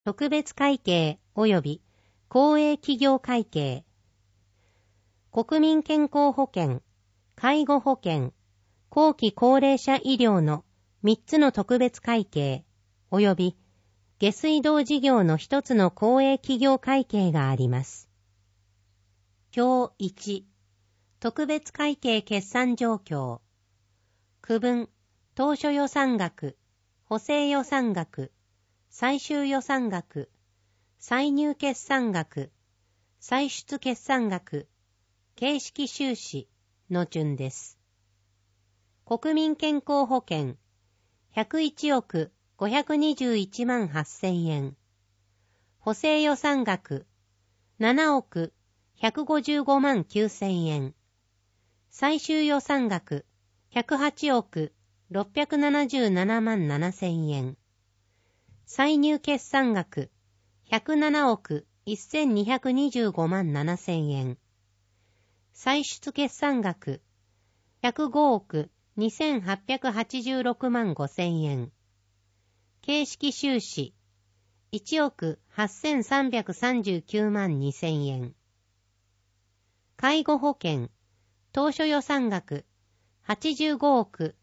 特別会計及び公営企業会計、国民健康保険、介護保険、後期高齢者医療の3つの特別会計及び下水道事業の1つの公営企業会計があります。表1、特別会計決算状況。区分、当初予算額、補正予算額、最終予算額、歳入決算額、歳出決算額、形式収支の順です。国民健康保険、101億521万8000円。補正予算額、7億155万9000円。最終予算額、108億677万7000円。歳入決算額、107億1225万7000円。歳出決算額、105億2886万5000円。形式収支、1億8339万2000円。介護保険、当初予算額、85億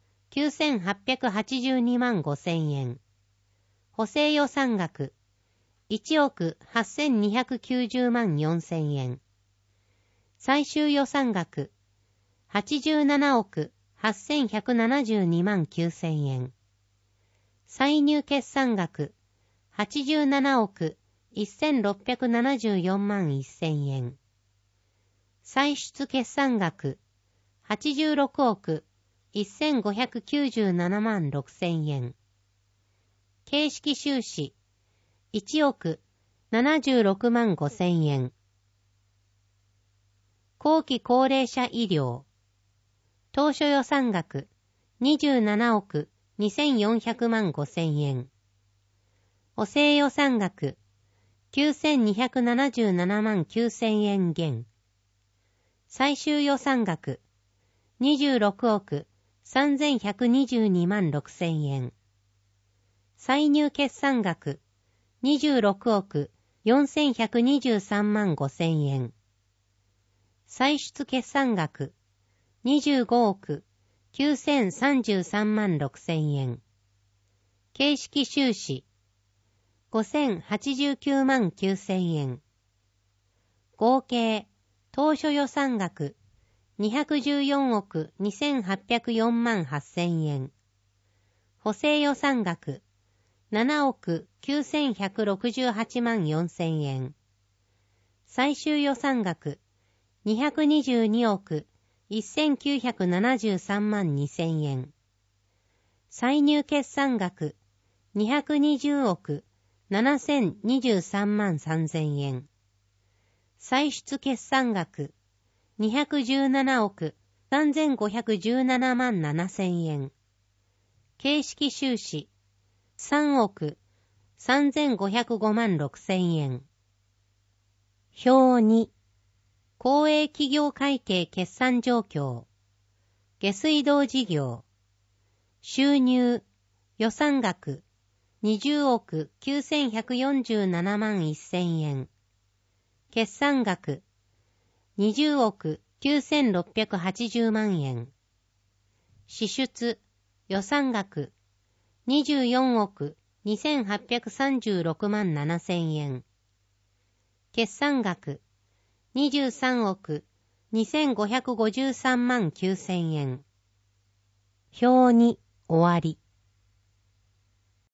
9882万5000円。補正予算額、1億8290万4000円。最終予算額、87億8172万9000円。歳入決算額、87億1674万1000円。歳出決算額、86億1597万6000円。形式収支、1億76万5000円。後期高齢者医療。当初予算額、27億2400万5000円。補正予算額、9277万9000円減。最終予算額、26億3122万6000円。歳入決算額、26億4123万5000円。歳出決算額、25億9033万6000円。形式収支、5089万9000円。合計、当初予算額、214億2804万8000円。補正予算額、7億9168万4000円。最終予算額、222億1973万2000円。歳入決算額、220億7023万3000円。歳出決算額、217億3517万7000円。形式収支、3億3505万6000円。表2、公営企業会計決算状況。下水道事業。収入、予算額、20億9147万1000円。決算額、20億9680万円。支出、予算額、24億2836万7000円。決算額、23億2553万9000円。表2、終わり。